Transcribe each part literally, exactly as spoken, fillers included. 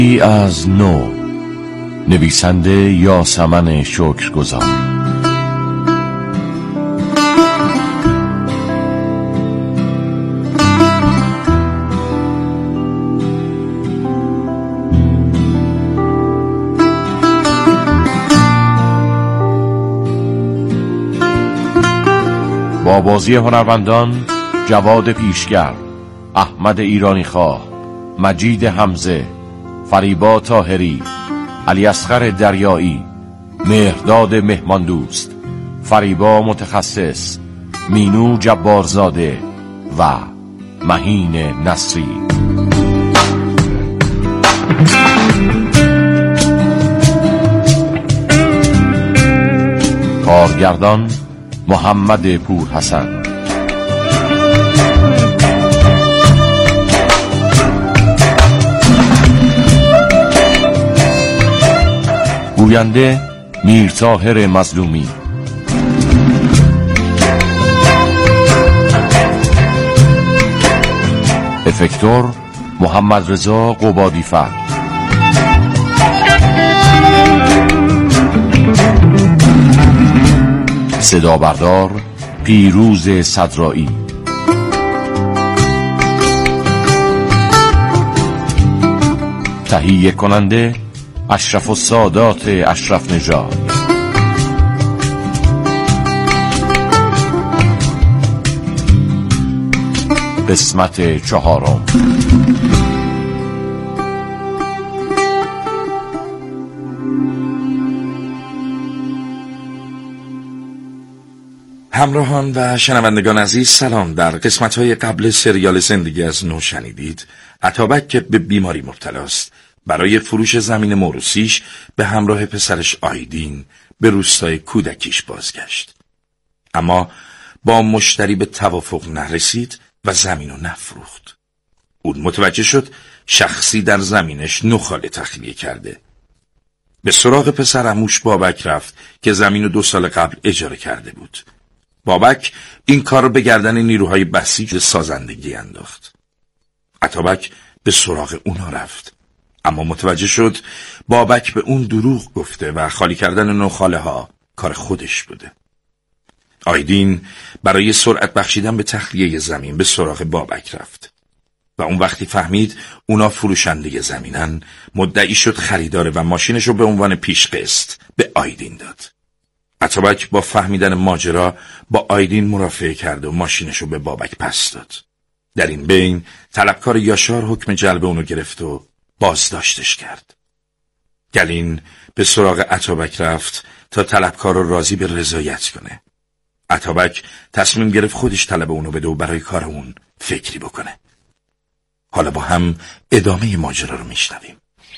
ای از نو، نویسنده یاسمن شکرگزار. با بازی هنرمندان جواد پیشگر، احمد ایرانی خواه، مجید حمزه، فریبا طاهری، علی اصغر دریایی، مهرداد مهماندوست، فریبا متخصص، مینو جبارزاده و مهین نصری. کارگردان محمد پورحسن. گوینده میرطاهر مظلومی. افکتور محمد رضا قبادیفر. صدا بردار پیروز صدرایی. تهیه کننده اشرف السادات اشرف نژاد. قسمت چهارم. همراهان و شنوندگان عزیز سلام. در قسمت‌های قبل سریال زندگی از نو شنیدید اتابک که به بیماری مبتلاست برای فروش زمین موروثیش به همراه پسرش آیدین به روستای کودکیش بازگشت، اما با مشتری به توافق نرسید و زمینو نفروخت. اون متوجه شد شخصی در زمینش نخاله تخلیه کرده. به سراغ پسر عموش بابک رفت که زمینو دو سال قبل اجاره کرده بود. بابک این کار رو به گردن نیروهای بسیج سازندگی انداخت. اتابک به سراغ اونا رفت، اما متوجه شد بابک به اون دروغ گفته و خالی کردن نخاله ها کار خودش بوده. آیدین برای سرعت بخشیدن به تخلیه زمین به سراغ بابک رفت و اون وقتی فهمید اونا فروشنده زمینن مدعی شد خریداره و ماشینش رو به عنوان پیش قسط به آیدین داد. اتابک با فهمیدن ماجرا با آیدین مرافعه کرد و ماشینش رو به بابک پس داد. در این بین طلبکار یاشار حکم جلب اونو گرفت و بازداشتش کرد. گلین به سراغ اتابک رفت تا طلبکار رو راضی به رضایت کنه. اتابک تصمیم گرفت خودش طلب اونو بده و برای کار اون فکری بکنه. حالا با هم ادامه ماجرا رو میشنویم.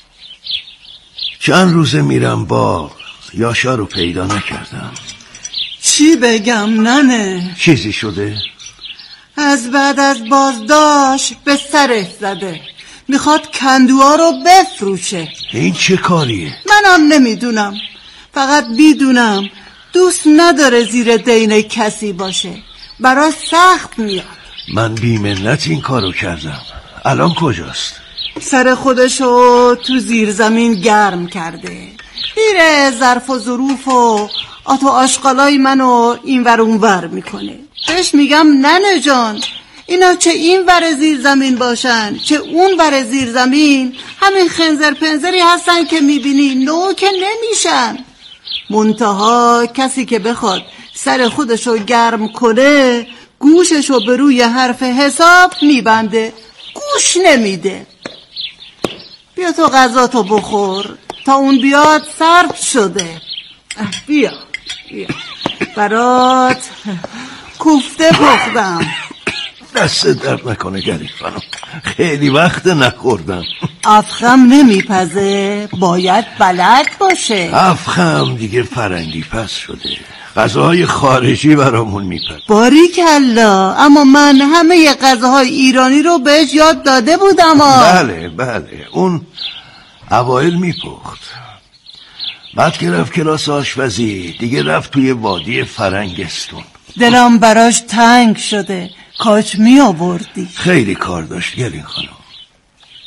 چند روزه میرم باغ، یاشار رو پیدا نکردم. چی بگم ننه؟ چیزی شده؟ از بعد از بازداشت به سرش زده، میخواد کندوها رو بفروشه. این چه کاریه؟ منم نمیدونم، فقط بیدونم دوست نداره زیر دین کسی باشه، برای سخت میاد. من بی منت این کارو کردم. الان کجاست؟ سر خودشو تو زیر زمین گرم کرده، میره ظرف و ظروف و آت و آشغالای منو این ور اون ور میکنه. بهش میگم ننه جان، اینا چه این ور زیر زمین باشن چه اون ور زیر زمین همین خنزر پنزری هستن که میبینی، نو که نمیشن. منتها کسی که بخواد سر خودشو گرم کنه گوششو به روی حرف حساب میبنده، گوش نمیده. بیا تو غذاتو بخور تا اون بیاد سرد شده. بیا بیا برات کوفته پختم. دست درد نکنه گلی خانم، خیلی وقت نخوردم. افخم نمیپزه، باید بلد باشه. افخم دیگه فرنگی پس شده، غذاهای خارجی برامون میپزه. باریکلا، اما من همه غذاهای ایرانی رو بهش یاد داده بودم. بله بله، اون اوایل میپخت، بعد که رفت کلاس آشپزی دیگه رفت توی وادی فرنگستون. دلم براش تنگ شده، کاش می آوردی. خیلی کار داشت گلین خانم.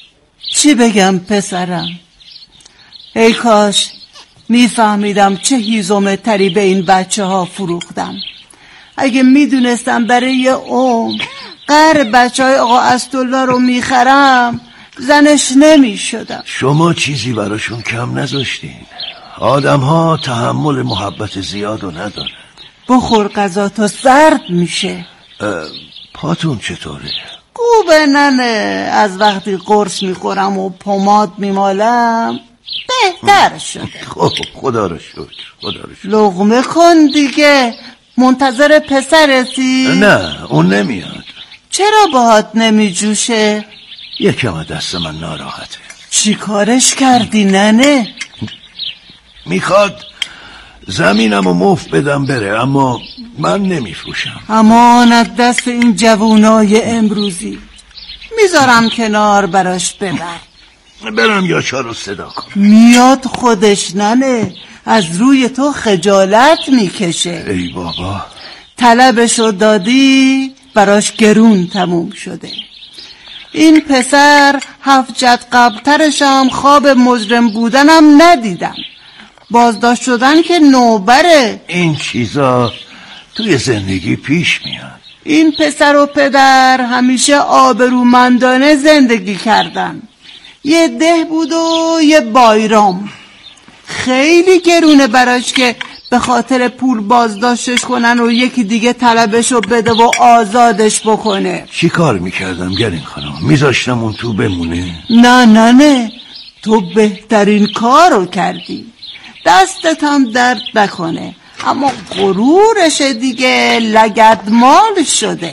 چی بگم پسرم؟ ای کاش میفهمیدم چه هیزم تری به این بچه ها فروختم. اگه میدونستم برای یه عمر قهر بچه های آقا اسدالله رو میخرم زنش نمیشدم. شما چیزی براشون کم نذاشتین. آدم ها تحمل محبت زیاد رو نداره. بخور غذا تا سرد میشه. پاتون چطوره؟ خوبه ننه. از وقتی قرص میخورم و پماد میمالم بهتر شد. خب خدا رو شکر، خدا رو شکر. لقمه کن دیگه. منتظر پسرتی؟ نه اون نمیاد. چرا باهات نمی جوشه؟ یکم دست من ناراحته. چی کارش کردی ننه؟ میخواد زمینم و مفت بدم بره، اما من نمیفروشم. امانت دست این جوونای امروزی. میذارم کنار براش ببر. برم یاشار رو صدا کن. میاد خودش ننه. از روی تو خجالت میکشه. ای بابا. طلبشو دادی براش گرون تموم شده. این پسر هفت جد قبلترشم خواب مجرم بودنم ندیدم. بازداشت شدن که نوبره. این چیزا توی زندگی پیش میاد. این پسر و پدر همیشه آبرومندانه زندگی کردن. یه ده بود و یه بایرام. خیلی گرونه براش که به خاطر پول بازداشتش کنن و یکی دیگه طلبشو بده و آزادش بکنه. چی کار میکردم گرین خانم؟ میذاشتم اون تو بمونه؟ نه نه نه، تو بهترین کارو کردی. دستت هم درد نکنه، اما غرورش دیگه لگدمال شده.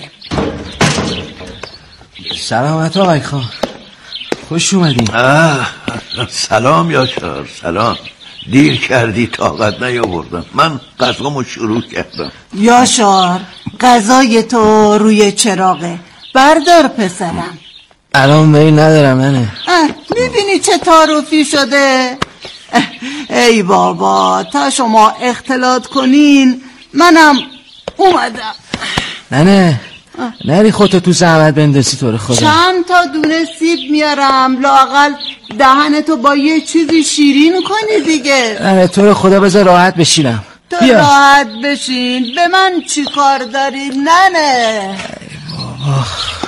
سلامت آقای خان، خوش اومدین. سلام یاشار، سلام. دیر کردی، طاقت نیاوردم. من غذامو شروع کردم. یاشار، غذای تو روی چراغه، بردار پسرم. الان میل ندارم منه. میبینی چه تعارفی شده؟ ای بابا، تا شما اختلاط کنین منم اومدم. نه نه نری خودتو تو زحمت بندازی تو رو خدا. چند تا دونه سیب میارم، لااقل دهنتو با یه چیزی شیرین کنی دیگه. نه تو رو خدا بذار راحت بشینم. تو بیا. راحت بشین، به من چی کار داری ننه؟ ای بابا،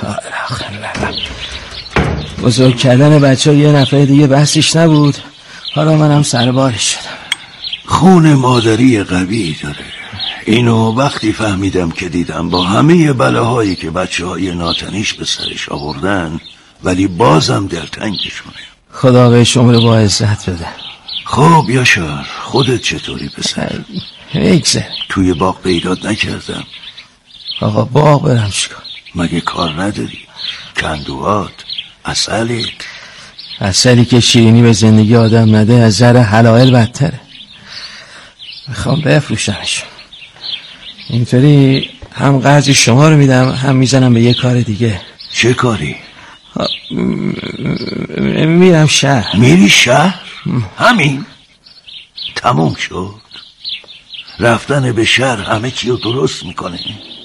بزرگ کردن بچه ها یه نفر دیگه بحثش نبود، حالا منم سربارش شدم. خون مادری قوی داره. اینو وقتی فهمیدم که دیدم با همه بلاهایی که بچه های ناتنیش به سرش آوردن، ولی بازم دلتنگشونه. خدا بهش عمر با عزت بده. خب یاشار، خودت چطوری پسر؟ میگذره. توی باغ پیدات نکردم. آقا باغ برم چیکار؟ مگه کار نداری؟ کندوات، عسلت. عسلی که شیرینی به زندگی آدم نده از زر حلایل بدتره. میخوام بفروشمش. اینطوری هم قرض شما رو میدم، هم میزنم به یه کار دیگه. چه کاری؟ میرم شهر. میری شهر؟ همین؟ تموم شد. رفتن به شهر همه چی رو درست میکنه.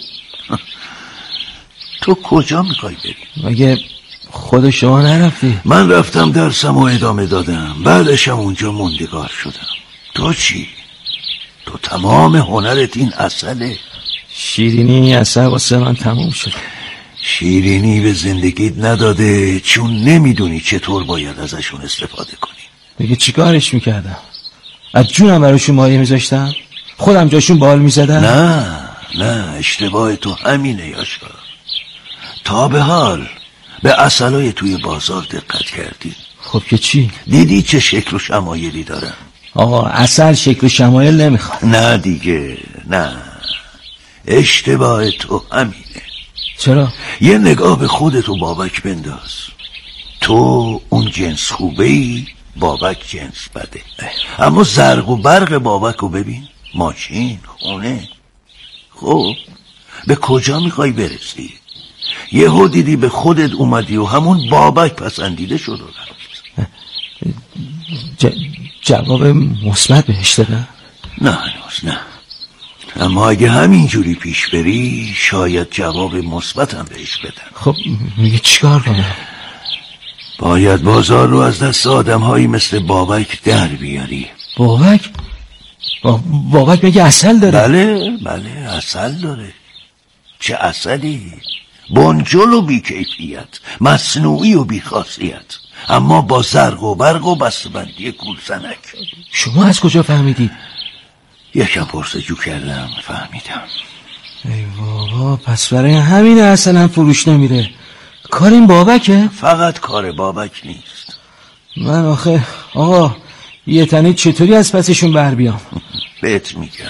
تو کجا میخوای بری؟ مگه خود شما نرفتی؟ من رفتم درسم و ادامه دادم، بعدشم اونجا موندگار شدم. تو چی؟ تو تمام هنرت این عسله. شیرینی اصلا واسه من تموم شد. شیرینی به زندگیت نداده چون نمیدونی چطور باید ازشون استفاده کنی. میگه چی کارش میکردم؟ از جونم براشون مایه میذاشتم؟ خودم جاشون بال میزدم؟ نه نه، اشتباه تو همینه یاشار. تا به حال به عسلای توی بازار دقت کردی؟ خب که چی؟ دیدی چه شکل و شمایلی دارن؟ آقا عسل شکل و شمایل نمیخواد. نه دیگه، نه. اشتباه تو همینه. چرا؟ یه نگاه به خودت و بابک بنداز. تو اون جنس خوبهی، بابک جنس بده. اما زرق و برق بابک رو ببین. ماشین، خونه. خب به کجا میخوای برسی؟ یهو دیدی به خودت اومدی و همون بابک پسندیده شد و رفت. ج... جواب مثبت بهش دادن؟ نه هنوز نه، اما اگه همینجوری پیش بری شاید جواب مثبت هم بهش بدن. خب میگه چیکار کنم؟ باید بازار رو از دست آدم هایی مثل بابک در بیاری. بابک؟ با... بابک مگه عسل داره؟ بله بله عسل داره. چه عسلی؟ بنجل و بیکیفیت، مصنوعی و بیخاصیت، اما با زرق و برق و بسته‌بندی گولزنک. شما از کجا فهمیدید؟ یکم پرسجو کردم فهمیدم. ای بابا، پس برای همین اصلا فروش نمیره. کار این بابکه؟ فقط کار بابک نیست. من آخه آقا یه تنه چطوری از پسشون بر بیام؟ بهت میگم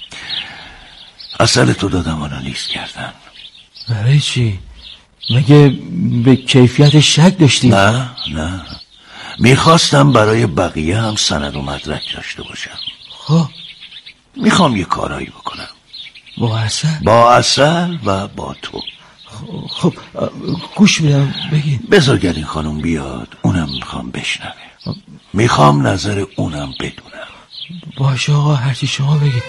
عسل تو دادم آنالیز کردم. برای چی؟ مگه به کیفیت شک داشتی؟ نه نه میخواستم برای بقیه هم سند و مدرک داشته باشم. خب میخوام یه کارایی بکنم با عسل؟ با عسل و با تو. خب گوش میدم بگید. بذار گرین خانم بیاد، اونم میخوام بشنوه. میخوام نظر اونم بدونم. باشه آقا، هرچی شما بگید.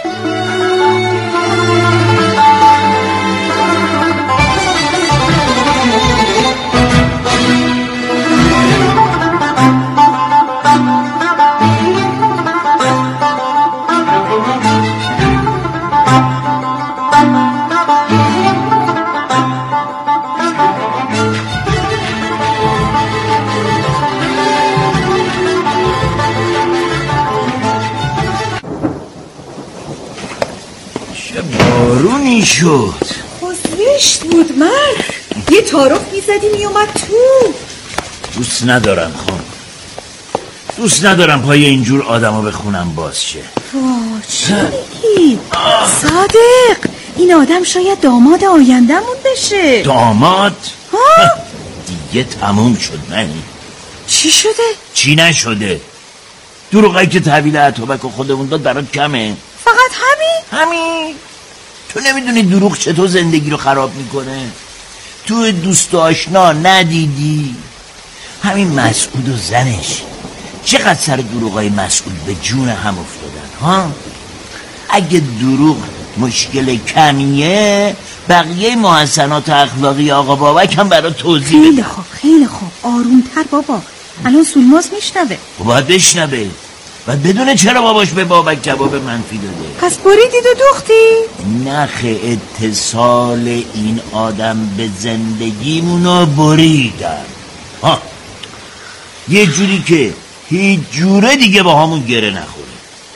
بارونی شد. خوزشت بود مرد. یه تعارف میزدی میومد تو. دوست ندارم خانم، دوست ندارم پای اینجور آدما بخونم باز شه. واه چی میگی؟ صادق این آدم شاید داماد آینده‌مون بشه. داماد؟ ها؟ دیگه تموم شد. من چی شده؟ چی نشده؟ دروغایی که تحویل اتابک و خودمون داد برات کمه؟ فقط همین؟ همین. تو نمیدونی دروغ چطور زندگی رو خراب میکنه؟ تو دوست و آشنا ندیدی؟ همین مسعود و زنش چقدر سر دروغای مسعود به جون هم افتادن ها؟ اگه دروغ مشکل کمیه، بقیه محسنات اخلاقی آقا بابک هم برای توضیح خیلی خوب خیلی خوب آرومتر بابا، الان سولماز میشنوه. باید بشنوه، باید بدونه چرا باباش به بابک جواب منفی داده. پس بریدید و دوختی؟ نخ اتصال این آدم به زندگیمونو بریدم ها، یه جوری که هیچ جوره دیگه با همون گره نخوره.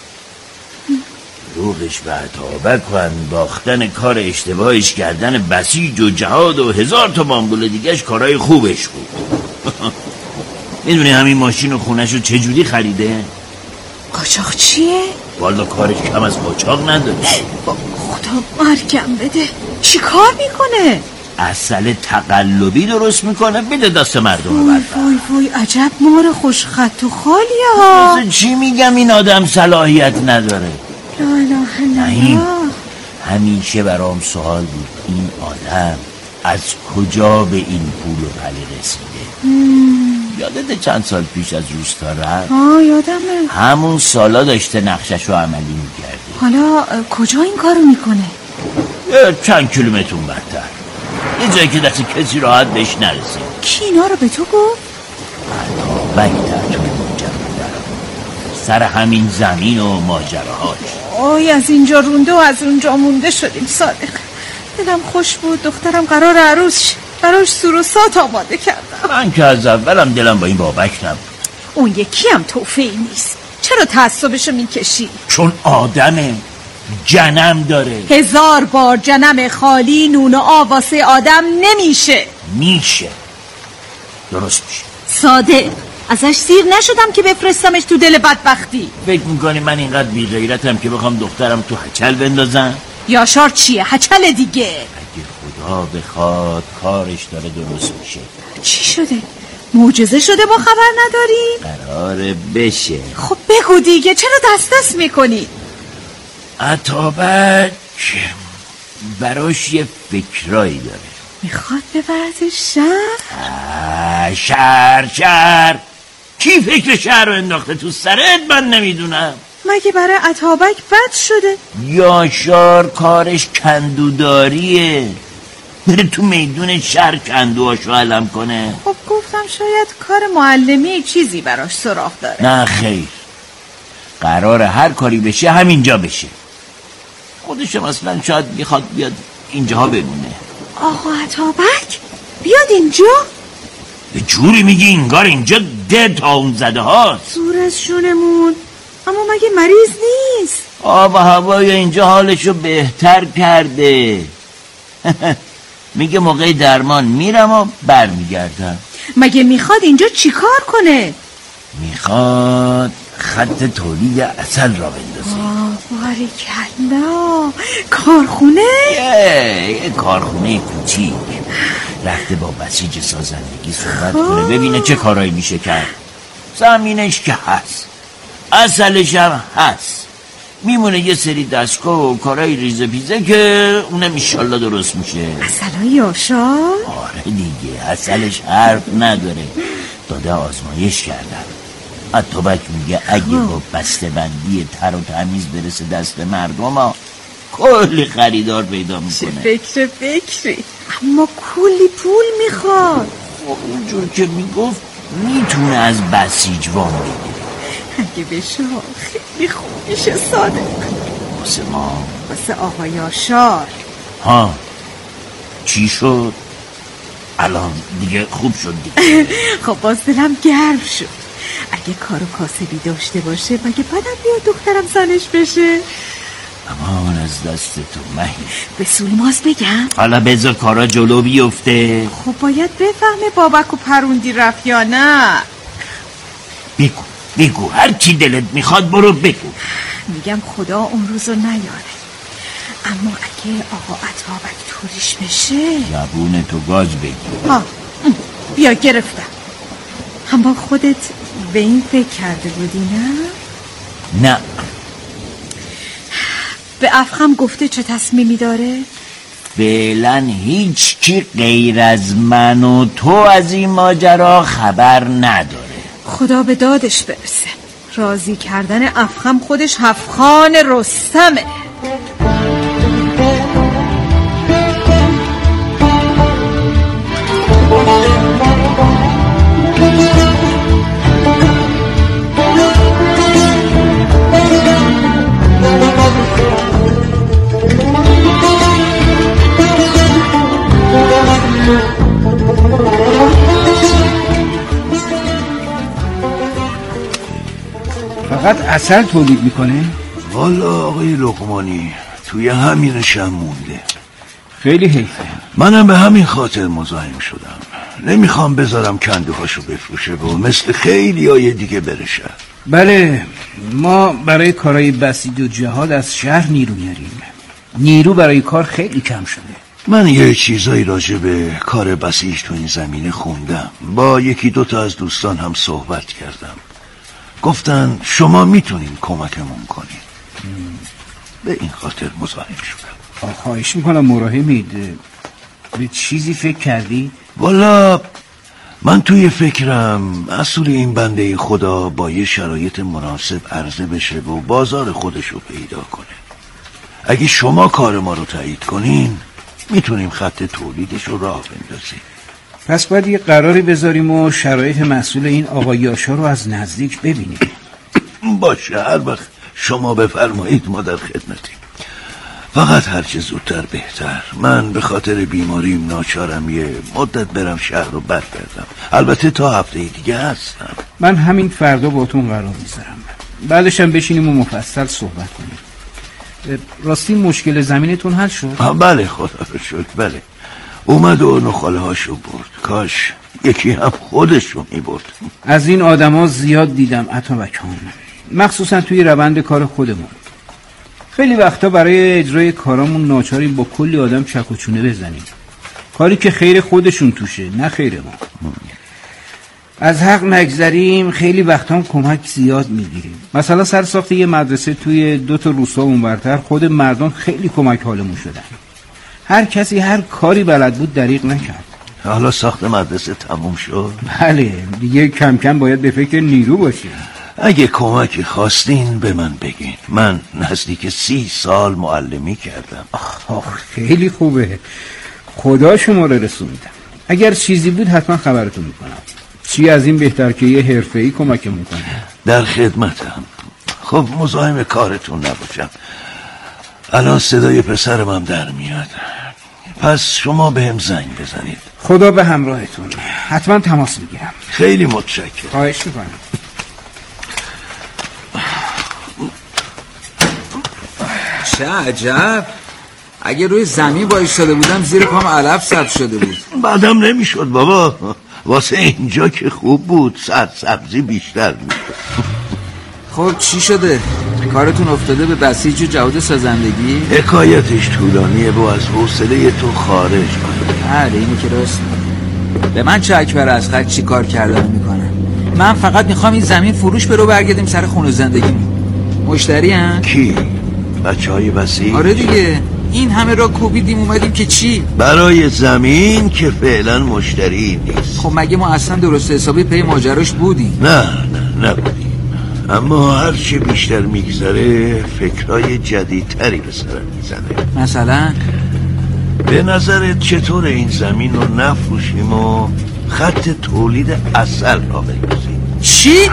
روغش به اتابک و انداختن کار اشتباهش کردن بسیج و جهاد و هزار تا بامبول دیگهش کارهای خوبش بود. میدونی همین ماشین و خونش رو چجوری خریده؟ قاچاق چیه؟ والا کارش کم از قاچاق نداره. خدا مرگم بده، چی کار میکنه؟ عسل تقلبی درست میکنه بده دست مردم. وای وای وای عجب مار خوش خط و خالیه ها. چی میگم این آدم صلاحیت نداره. لا اله الا نهیم. الله. همیشه برام سوال بود این آدم از کجا به این پول و پلی رسیده. یادت چند سال پیش از روستا رفت؟ آه یادمه. همون سالا داشته نقشش رو عملی میکرده. حالا کجا این کارو میکنه؟ چند کیلومتر برتر، یه جایی که دست کسی راحت بهش نرسید. کی اینا رو به تو گفت؟ اتابک در طول ماجرا برام سر همین زمین و ماجراهاش. آی از اینجا رونده و از اونجا مونده شدیم صادق. دلم خوش بود دخترم قرار عروس شه، براش سروسات آماده کردم. من که از اولم دلم با این بابک نبود. اون یکی هم توفیقی نیست. چرا تعصبشو میکشی؟ چون آدمه، جنم داره. هزار بار جنم خالی نون و آواسه آدم نمیشه. میشه، درست میشه. صادق ازش سیر نشدم که بفرستمش تو دل بدبختی. فکر میکنی من اینقدر بی غیرتم که بخوام دخترم تو هچل بندازم؟ یاشار چیه؟ هچل دیگه. اگه خدا بخواد کارش داره درست میشه. چی شده؟ معجزه شده ما خبر نداریم؟ قراره بشه. خب بگو دیگه، چرا دست دست میکنی؟ اتابک براش یه فکرایی داره. میخواد ببرد شهر؟ شهر شهر کی فکر شهر رو انداخته تو سرت؟ من نمیدونم. مگه برای اتابک بد شده؟ یاشار کارش کندوداریه. بره تو میدون شهر کندوهاشو علم کنه؟ خب گفتم شاید کار معلمی چیزی براش سراغ داره. نه خیر، قراره هر کاری بشه همینجا بشه. خودش مثلا شاید میخواد بیاد اینجاها بمونه. آقا عطابک بیاد اینجا؟ به جوری میگی انگار اینجا ده تا اون زده هاست. زور از شونمون، اما مگه مریض نیست؟ آب و هوای اینجا حالشو بهتر کرده. میگه موقع درمان میرم و برمیگردم. مگه میخواد اینجا چیکار کنه؟ میخواد خط تولید عسل را بندازه. آه باریکلا، کارخونه؟ یه, یه کارخونه کوچیک. رفته با بسیج سازندگی صحبت کنه ببینه چه کارایی میشه کرد. زمینش که هست، عسلش هم هست، میمونه یه سری دستگاه و کارهای ریزه پیزه که اونم ایشالله درست میشه. عسلای آشار؟ آره دیگه، عسلش حرف نداره. داده آزمایش کردن. عطابک میگه اگه با بسته بندی تر و تمیز برسه دست مردم ها کلی خریدار پیدا میکنه. چه فکر فکری، اما کلی پول میخواد. خب اونجور که میگفت میتونه از بسیج وام بگیره. اگه بشه خیلی خوب میشه صادق. واسه ما؟ واسه آقای آشار. ها چی شد؟ الان دیگه خوب شد دیگه. خب باز دلم گرم شد. اگه کار و کاسبی داشته باشه مگه بعدم بیاد دخترم زنش بشه؟ امان از دست تو مهی. به سولماز بگم؟ حالا بذار کارا جلو بیفته. خب باید بفهمه بابک و پروندی رفت یا نه. بگو بگو هر چی دلت میخواد برو بگو. میگم خدا اون روزو نیاره، اما اگه آقا عطابک طوریش بشه زبون تو گاز بگی. ها بیا گرفتم. اما خودت به این فکر کرده بودی نه؟ نه. به افخم گفته چه تصمیمی داره؟ فعلا هیچ کی غیر از من و تو از این ماجرا خبر نداره. خدا به دادش برسه. راضی کردن افخم خودش هفخان رستمه. فقط عسل تولید میکنه؟ والا آقای لقمانی توی همینش هم مونده. خیلی حیفه. منم به همین خاطر مزاحم شدم. نمیخوام بذارم کندوهاشو بفروشه و مثل خیلی های دیگه بره شهر. بله، ما برای کارهای بسیج و جهاد از شهر نیرو میاریم. نیرو برای کار خیلی کم شده. من یه چیزایی راجع به کار بسیج تو این زمینه خوندم. با یکی دوتا از دوستان هم صحبت کردم. گفتن شما میتونین کمکمون کنین. به این خاطر مزاحم شدم. خواهش میکنم مراحمید. به چیزی فکر کردی؟ والا من توی فکرم اصول این بنده خدا با یه شرایط مناسب عرضه بشه و بازار خودشو پیدا کنه. اگه شما کار ما رو تایید کنین میتونیم خط تولیدش رو راه بندازیم. پس باید یه قراری بذاریم و شرایط مسئول این آقای یاشا رو از نزدیک ببینیم. باشه، هر وقت شما بفرمایید ما در خدمتیم. فقط هرچه زودتر بهتر. من به خاطر بیماریم ناچارم یه مدت برم شهر رو برگردم. البته تا هفته دیگه هستم. من همین فردا باتون قرار میذارم، بعدش هم بشینیم و مفصل صحبت کنیم. راستی مشکل زمینتون حل شد؟ بله خدا رو شکر. بله اومد و نخاله هاشو برد. کاش یکی هم خودشو میبرد. از این آدم ها زیاد دیدم عطابک خان، مخصوصا توی روند کار خودمون. خیلی وقتا برای اجرای کارامون ناچاریم با کلی آدم چک و چونه بزنیم، کاری که خیر خودشون توشه نه خیر ما. از حق نگذریم. خیلی وقتا هم کمک زیاد میگیریم. مثلا سر ساخت یه مدرسه توی دو تا روستا اونورتر خود مردم خیلی کمک حالمون شدن. هر کسی هر کاری بلد بود دریغ نکرد. حالا ساخت مدرسه تموم شد؟ بله دیگه کم کم باید به فکر نیرو باشیم. اگه کمکی خواستین به من بگین. من نزدیک سی سال معلمی کردم. آخ خیلی خوبه. خدا شما رو رسوندم. اگر چیزی بود حتما خبرتون میکنم. چی از این بهتر که یه حرفه‌ای کمکمون کنه. در خدمتم. خب مزاحم کارتون نباشم. الان صدای پسرم هم در میاد. پس شما به هم زنگ بزنید. خدا به همراهتون. حتما تماس میگیرم. خیلی متشکرم. خواهش میکنم. چه عجب، اگه روی زمین با ایستاده بودم زیر پام علف سبز شده بود. بعدم نمیشد بابا، واسه اینجا که خوب بود، سرسبزی بیشتر میشد. خب چی شده؟ کارتون افتاده به بسیج و جهاد سازندگی؟ حکایتش طولانیه و از حوصله تو خارج کنه. بله اینو که راست میگی. به من چه اکبر اصغر چی کار کردن میکنن؟ من فقط میخوام این زمین فروش برو برگردیم سر خونه زندگیمون. مشتری هم؟ کی؟ بچه های بسیج؟ آره دیگه، این همه را کوبیدیم اومدیم که چی؟ برای زمین که فعلا مشتری نیست. خب مگه ما اصلا درست حسابی پی ماجراش بودیم؟ نه نه نبودیم، اما هرچی بیشتر میگذره فکرهای جدیدتری به سرم میزنه. مثلا؟ به نظرت چطور این زمین رو نفروشیم و خط تولید عسل را بندازیم؟ چی؟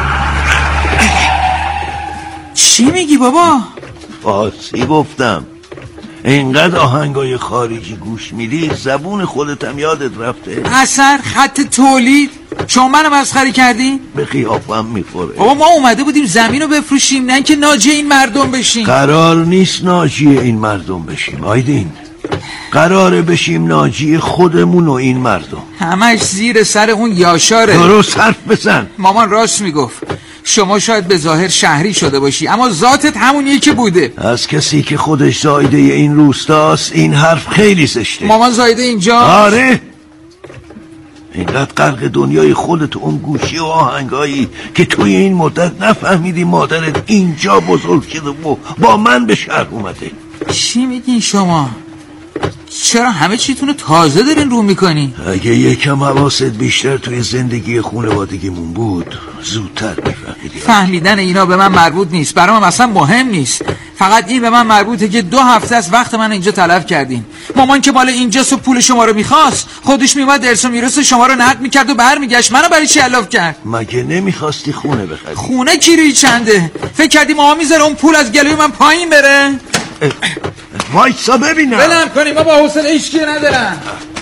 چی میگی بابا؟ فارسی گفتم. اینقدر آهنگای خارجی گوش میدی زبون خودتم یادت رفته؟ اثر خط تولید؟ شما منو مسخره کردین؟ به قیافم میخوره. بابا ما اومده بودیم زمین رو بفروشیم، نه که ناجی این مردم بشیم. قرار نیست ناجی این مردم بشیم آیدین، قراره بشیم ناجی خودمون و این مردم. همش زیر سر اون یاشاره. درست حرف بزن. مامان راست میگفت، شما شاید به ظاهر شهری شده باشی اما ذاتت همونیه که بوده. از کسی که خودش زایده این روستاست این حرف خیلی زشته. مامان زایده اینجا؟ آره، اینقدر غرق دنیای خودت و اون گوشی و آهنگایی که توی این مدت نفهمیدی مادرت اینجا بزرگ شده و با من به شهر اومده. چی میگین شما؟ چرا همه چیتونو تازه دارین رو میکنی؟ اگه یکم حواست بیشتر توی زندگی خانوادگیمون بود زودتر میفهمیدی. فهمیدن اینا به من مربوط نیست، برام اصلا مهم نیست. فقط این به من مربوطه که دو هفته از وقت من اینجا تلف کردین. مامان که مال اینجاست و پول شما رو میخواست، خودش میومد ارث و میراث شما رو نقد میکرد و برمیگشت. منو برای چی الاف کرد؟ مگه نمیخواستی خونه بخری؟ خونه کیری چنده؟ فکر کردی ماما میذاره اون پول از گلوی من پایین بره؟ وایسا ببینم. بلم کنیم بابا، حوصله هیچکی ندارم.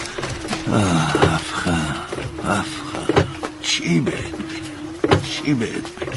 افخم افخم چی بهت چی بهت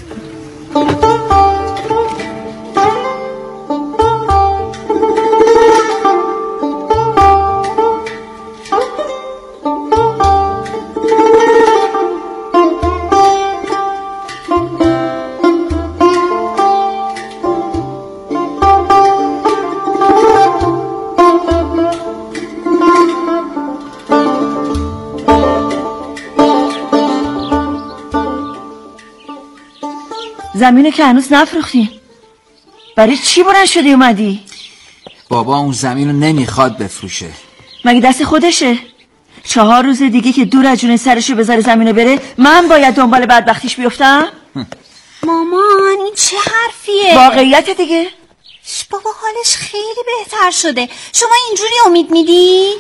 زمینو که هنوز نفروختیم، برای چی بلند شدی اومدی؟ بابا اون زمینو نمیخواد بفروشه. مگه دست خودشه؟ چهار روز دیگه که دور از جون سرشو بذاره زمینو بره من باید دنبال بدبختیش بیفتم؟ مامان این چه حرفیه؟ واقعیت دیگه. بابا حالش خیلی بهتر شده، شما اینجوری امید میدی؟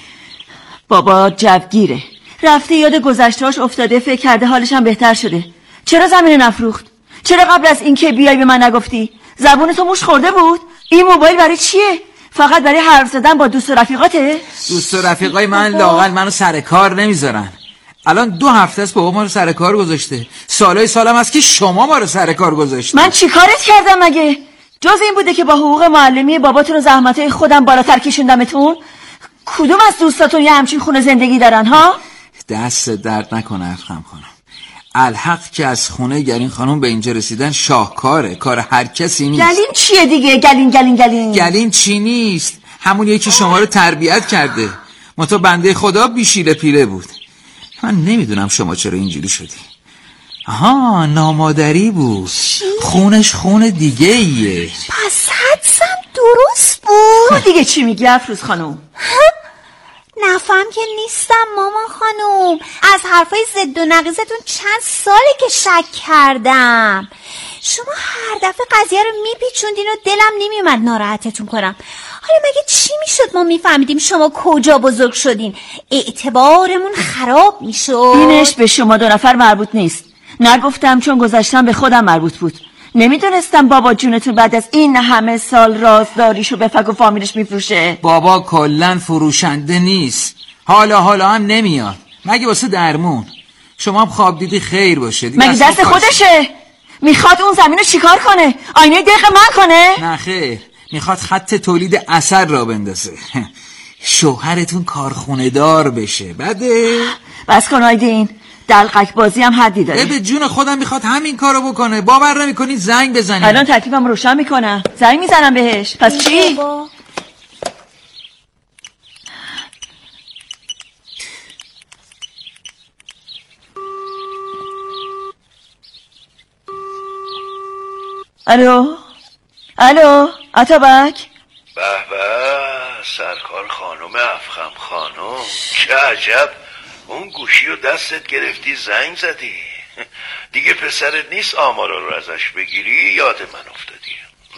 بابا جوگیره، رفته یاد گذشتهاش افتاده، فکر کرده حالش هم بهتر شده. چرا زمین نفروخت؟ چرا قبل از این که بیای به من نگفتی؟ زبون تو موش خورده بود؟ این موبایل برای چیه؟ فقط برای حرف زدن با دوست و رفیقاته؟ دوست و رفیقای من لااقل منو سر کار نمیذارن. الان دو هفته است بابا ما رو سر کار گذاشته. سالای سالم است که شما ما رو سر کار گذاشتی. من چی کارت کردم مگه؟ جز این بوده که با حقوق معلمی باباتون و زحمتای خودم بالاتر کشوندمتون؟ کدوم از دوستاتون یه همچین خونه زندگی دارن ها؟ دست درد نکنه افخم خانم. الحق که از خونه گلین خانم به اینجا رسیدن شاهکاره، کار هر کسی نیست. گلین چیه دیگه؟ گلین گلین گلین گلین چی نیست؟ همونیه که شما رو تربیت کرده. متا بنده خدا بیشیره پیره بود. من نمیدونم شما چرا اینجوری شدی. آها نامادری بود. خونش خون دیگه ایه. پس حدسم درست بود. تو دیگه چی میگی افروز خانم؟ نفهم که نیستم مامان خانوم. از حرفای زد و نقیزتون چند ساله که شک کردم. شما هر دفعه قضیه رو میپیچوندین و دلم نمیومد ناراحتتون کنم. حالا مگه چی میشد ما میفهمیدیم شما کجا بزرگ شدین؟ اعتبارمون خراب میشد. اینش به شما دو نفر مربوط نیست. نگفتم چون گذشتم به خودم مربوط بود. نمیدونستم بابا جونتون بعد از این همه سال رازداریشو به فک و فامیلش میفروشه. بابا کلن فروشنده نیست. حالا حالا هم نمیاد مگه واسه درمون. شما هم خواب دیدی خیر باشه. مگه دست خودشه؟ میخواد اون زمینو چیکار کنه؟ آینه دق من کنه؟ نه خیر، میخواد خط تولید اثر را بندازه. شوهرتون کارخونه دار بشه. بده بس کن آیدین، دلقک بازی هم حدی داره. به جون خودم میخواد همین کارو بکنه. باور نمیکنید زنگ بزنید. الان تکلیفم روشن میکنم. زنگ میزنم بهش. پس چی؟ بابا. الو الو عطابک. به به سرکار خانم افخم خانم، چه عجب اون گوشی رو دستت گرفتی زنگ زدی. دیگه پسرت نیست آمارا رو ازش بگیری؟ یاد من افتادی.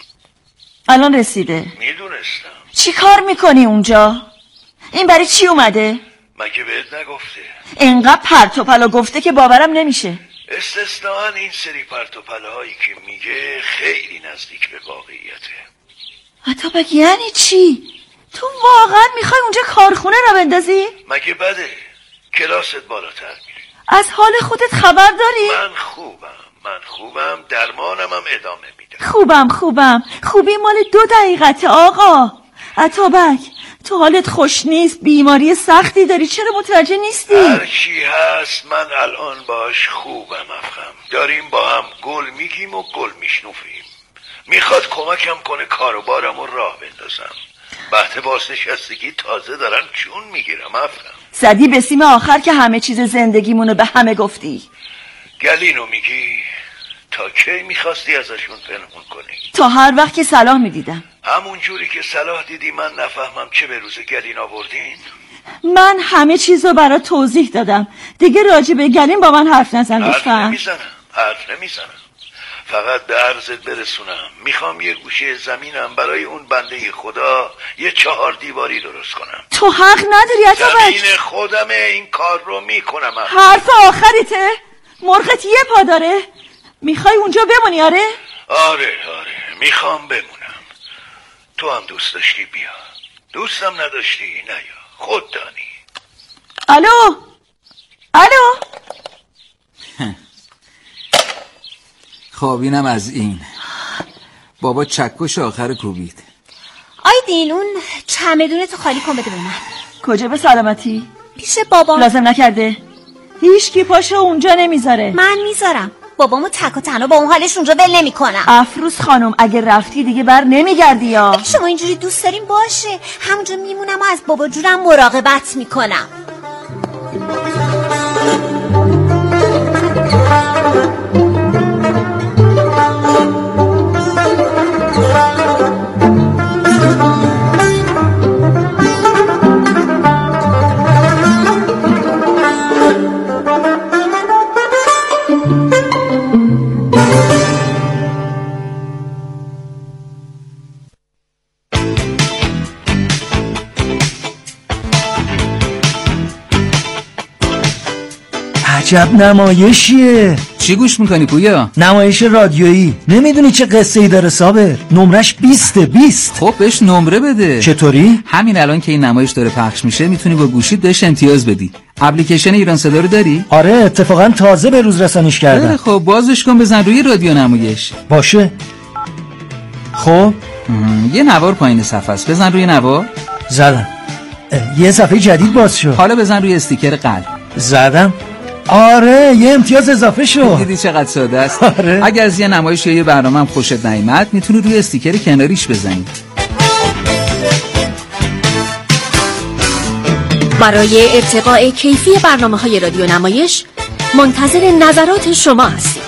الان رسیده. میدونستم. چی کار میکنی اونجا؟ این برای چی اومده؟ مگه بهت نگفته؟ اینقدر پرت و پلا گفته که باورم نمیشه. استثناً این سری پرت و پلاهایی که میگه خیلی نزدیک به واقعیته. عطابک یعنی چی؟ تو واقعا میخوای اونجا کارخونه را بندازی؟ مگه بده؟ کلاست بالاتر میری. از حال خودت خبر داری؟ من خوبم من خوبم درمانم هم ادامه میدم. خوبم خوبم خوبی مال دو دقیقته آقا. عطابک تو حالت خوش نیست، بیماری سختی داری، چرا متوجه نیستی؟ هر کی هست من الان باش خوبم افخم. داریم با هم گل میگیم و گل میشنوفیم. میخواد کمکم کنه کاروبارم رو راه بندازم. بعد بازنشستگی تازه دارم چون میگیرم افخم. زدی به سیم آخر که همه چیز زندگیمونو به همه گفتی. گلینو میگی؟ تا کی میخواستی ازشون پنهون کنی؟ تا هر وقت که صلاح میدیدم. همون جوری که صلاح دیدی من نفهمم چه به روز گلین آوردین؟ من همه چیز رو برات توضیح دادم. دیگه راجع به گلین با من حرف نزن لطفا. حرف نمیزنم حرف نمیزنم فقط به عرضت برسونم. میخوام یه گوشه زمینم برای اون بنده خدا یه چهار دیواری درست کنم. تو حق نداری عطابک. زمین خودمه، این کار رو میکنم. حرف آخریته؟ مرغت یه پا داره؟ میخوای اونجا بمونی آره؟ آره آره میخوام بمونم. تو هم دوست داشتی بیا، دوستم نداشتی نیا، خود دانی. الو الو. خب اینم از این. بابا چکش آخر کوبید. آیدین اون چمدون تو خالی کن بده به من. کجا به سلامتی؟ پیش بابا. لازم نکرده؟ هیچ کی پاشو اونجا نمیذاره. من میذارم. بابامو تک و تنها با اون حالش اونجا ول نمیکنم. افروز خانم اگه رفتی دیگه بر نمیگردی یا؟ اگه شما اینجوری دوست داریم باشه، همونجا میمونم و از بابا جونم مراقبت میکنم. عجب نمایشیه. چی گوش میکنی پویا؟ نمایش رادیویی. نمیدونی چه قصه ای داره صابر؟ نمرش بیسته بیست. خب بهش نمره بده. چطوری؟ همین الان که این نمایش داره پخش میشه میتونی با گوشیت بهش امتیاز بدی. اپلیکیشن ایران صدا رو داری؟ آره اتفاقا تازه به روز رسانیش کردم. خب بازش کن بزن روی رادیو نمایش. باشه. خب یه نوار پایین صفحه است، بزن روی نوار. زدم. یه صفحه جدید باز شد. حالا بزن روی استیکر قلب. زدم. آره یه امتیاز اضافه شد. دیدی چقدر ساده است؟ آره. اگر از یه نمایش یا یه برنامه هم خوشت نیامد میتونی روی استیکر کناریش بزنی. برای ارتقاء کیفی برنامه‌های رادیو نمایش منتظر نظرات شما است.